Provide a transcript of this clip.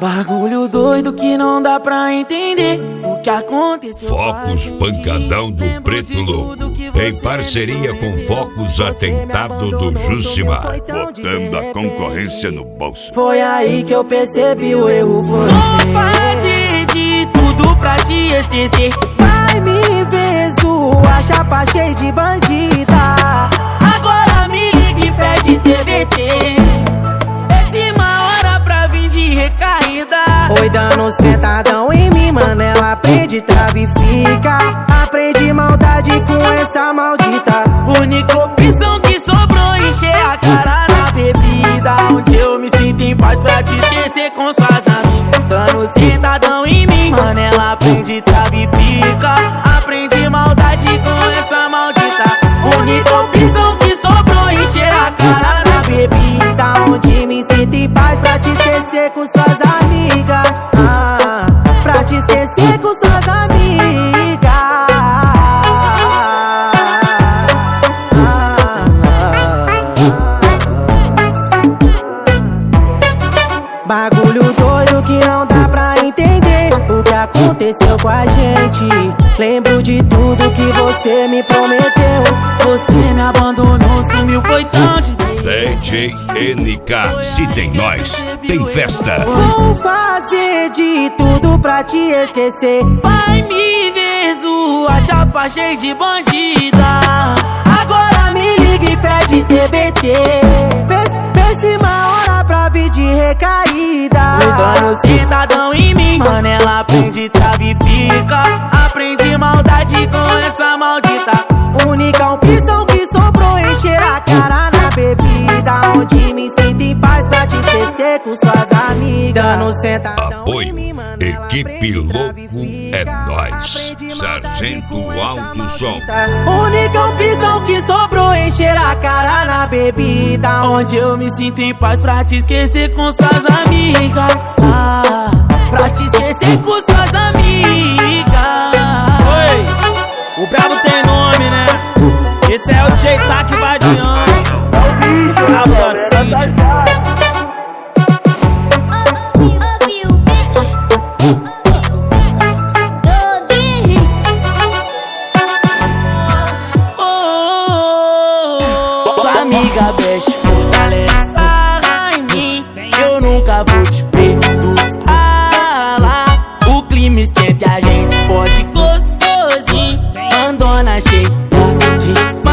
Bagulho doido que não dá pra entender o que aconteceu. Focus Pancadão do Preto Louco, em parceria com Focus Atentado do Jucimar, botando a concorrência no bolso. Foi aí que eu percebi o erro foi seu. Vou fazer de tudo pra te esquecer. Vai me ver zoar, chapa cheia de bandida. Agora me liga e pede TBT. Oi, dando sentadão em mim, mano, ela aprende, trava e fica. Aprende maldade com essa maldita. Única opção que sobrou, encher a cara na bebida. Onde eu me sinto em paz pra te esquecer com suas amigas. Dando sentadão em mim, mano, ela aprende, trava e fica. Aprende maldade com essa maldita. Única opção que sobrou, encher a cara na bebida. Onde me sinto em paz pra te esquecer com suas amigas. Pra te esquecer com suas amigas. Bagulho doido que não dá pra entender o que aconteceu com a gente. Lembro de tudo que você me prometeu. Você me abandonou, sumiu, foi tão de DJ NK, se tem nós, tem festa. Vou fazer de tudo pra te esquecer. Vai me ver zoar, chapa cheia de bandida. Agora me liga e pede TBT. Péssima hora pra vir de recaída. Oi, dando sentadão em mim, mano, ela aprende, trava e fica. Aprende maldade com essa maldita. Única opção que sobrou, encher a cara na bebida. Onde me sinto em paz pra te esquecer com suas amigas. Dando sentadão Apoio, em mim, mano, Equipe Louco é nós, Sargento Alto Som. Única opção que sobrou, encher a cara na bebida. Onde eu me sinto em paz pra te esquecer com suas amigas. Pra te esquecer com suas amigas. Oi, o brabo tem nome, né? Esse é o DJ Tac Vadiano, o brabo da City. Sua amiga veste, fortalece em mim. Eu nunca vou te perdoar lá. O clima esquenta e a gente pode gostosinho. Andona cheia de